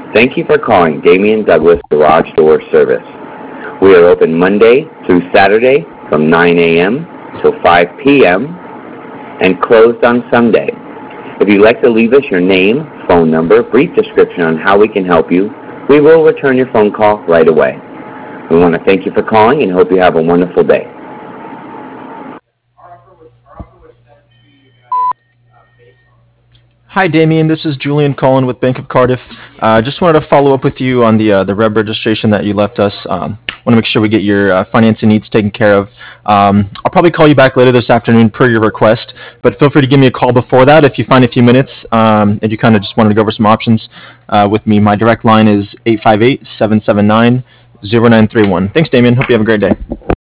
Thank you for calling Damian Douglas Garage Door Service. We are open Monday through Saturday from 9 a.m. till 5 p.m. and closed on Sunday. If you'd like to leave us your name, phone number, brief description on how we can help you, we will return your phone call right away. We want to thank you for calling and hope you have a wonderful day. Hi, Damien. This is Julian Cullen with Bank of Cardiff. Just wanted to follow up with you on the REB registration that you left us. Want to make sure we get your financing needs taken care of. I'll probably call you back later this afternoon per your request, but feel free to give me a call before that if you find a few minutes and you kind of just wanted to go over some options with me. My direct line is 858-779-0931. Thanks, Damien. Hope you have a great day.